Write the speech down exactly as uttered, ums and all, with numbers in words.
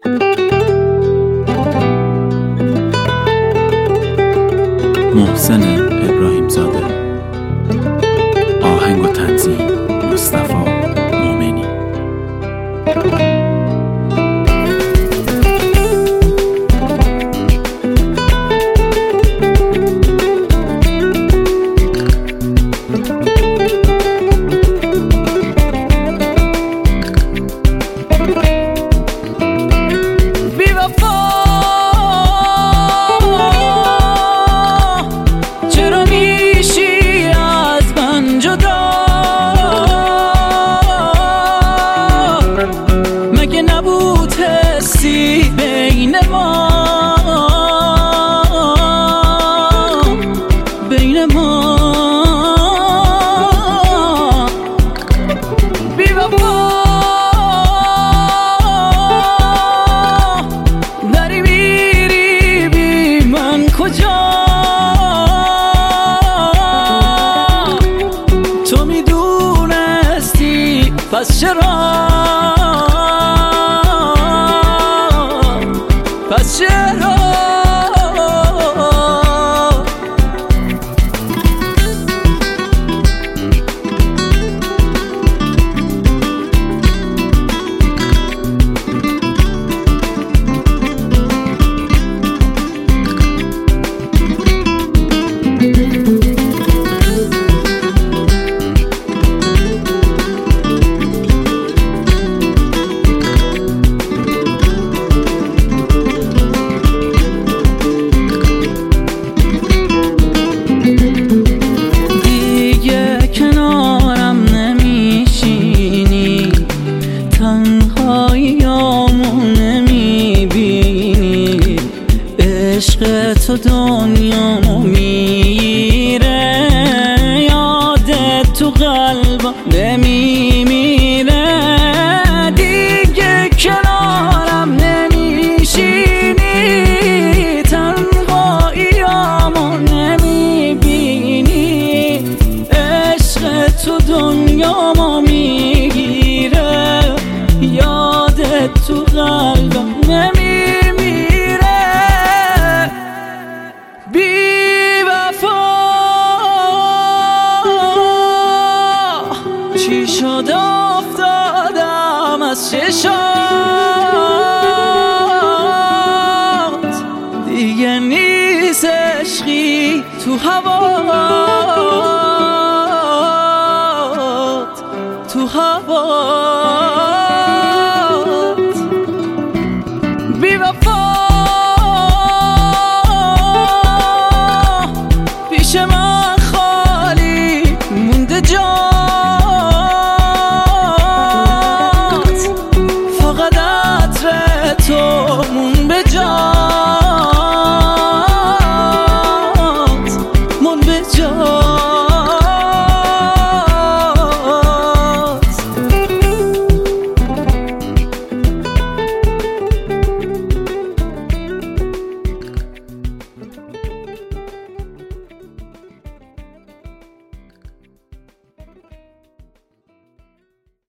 محسن ابراهیم زاده. آهنگ و تنظیم مصطفی مومنی. بین ما بین ما بی وفا داری میری بی من کجا تو میدونستی پس چرا پس چرا عشق تو دنیامو میره یادت تو قلبم نمیمیره دیگه کنارم نمیشینی تنهاییامو نمیبینی عشق تو دنیامو میگیره یادت تو قلبم نمیمیره چی شد افتادم از چشات دیگه نیست عشقی تو هوا